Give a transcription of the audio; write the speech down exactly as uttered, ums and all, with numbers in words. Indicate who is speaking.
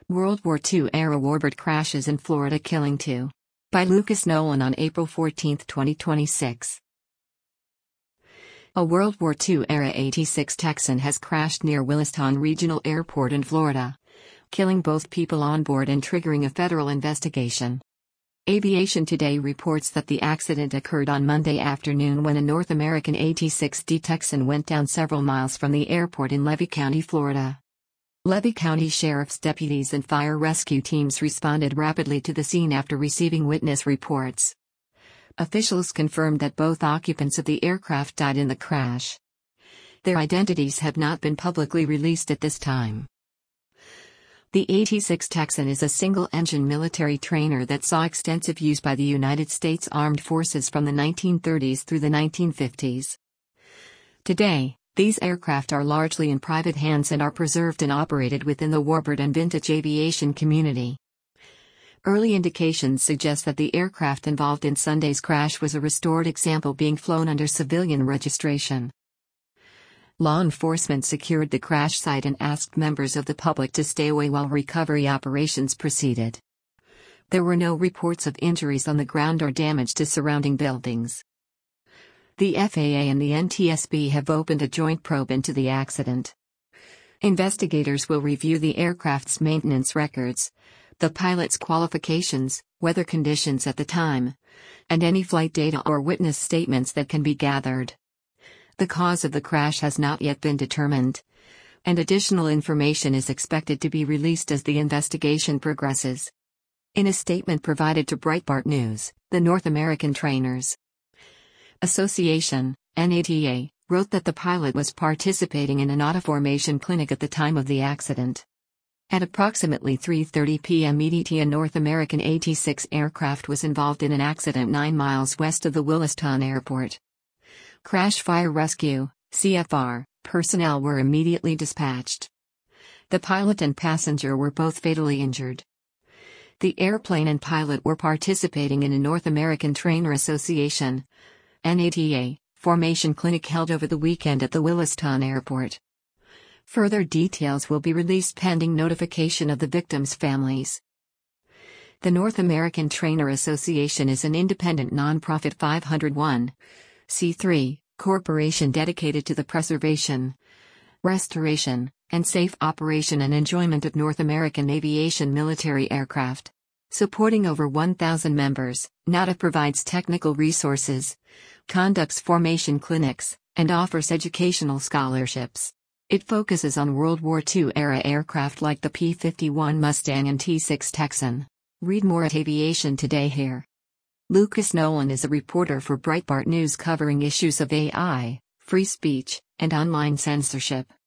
Speaker 1: World War Two era warbird crashes in Florida killing two. By Lucas Nolan on April fourteenth, twenty twenty-six. A World War Two era A T six Texan has crashed near Williston Regional Airport in Florida, killing both people on board and triggering a federal investigation. Aviation Today reports that the accident occurred on Monday afternoon when a North American A T six D Texan went down several miles from the airport in Levy County, Florida. Levy County Sheriff's deputies and fire rescue teams responded rapidly to the scene after receiving witness reports. Officials confirmed that both occupants of the aircraft died in the crash. Their identities have not been publicly released at this time. The A T six Texan is a single-engine military trainer that saw extensive use by the United States Armed Forces from the nineteen thirties through the nineteen fifties. Today, these aircraft are largely in private hands and are preserved and operated within the warbird and vintage aviation community. Early indications suggest that the aircraft involved in Sunday's crash was a restored example being flown under civilian registration. Law enforcement secured the crash site and asked members of the public to stay away while recovery operations proceeded. There were no reports of injuries on the ground or damage to surrounding buildings. The F A A and the N T S B have opened a joint probe into the accident. Investigators will review the aircraft's maintenance records, the pilot's qualifications, weather conditions at the time, and any flight data or witness statements that can be gathered. The cause of the crash has not yet been determined, and additional information is expected to be released as the investigation progresses. In a statement provided to Breitbart News, the North American Trainers Association, N A T A, wrote that the pilot was participating in an autoformation clinic at the time of the accident. At approximately three thirty p m E D T, a North American A T six aircraft was involved in an accident nine miles west of the Williston Airport. Crash Fire Rescue, C F R, personnel were immediately dispatched. The pilot and passenger were both fatally injured. The airplane and pilot were participating in a North American Trainer Association, N A T A, formation clinic held over the weekend at the Williston Airport. Further details will be released pending notification of the victims' families. The North American Trainer Association is an independent nonprofit five oh one c three corporation dedicated to the preservation, restoration, and safe operation and enjoyment of North American aviation military aircraft. Supporting over one thousand members, N A T A provides technical resources, conducts formation clinics, and offers educational scholarships. It focuses on World War Two era aircraft like the P fifty-one Mustang and T six Texan. Read more at Aviation Today here. Lucas Nolan is a reporter for Breitbart News covering issues of A I, free speech, and online censorship.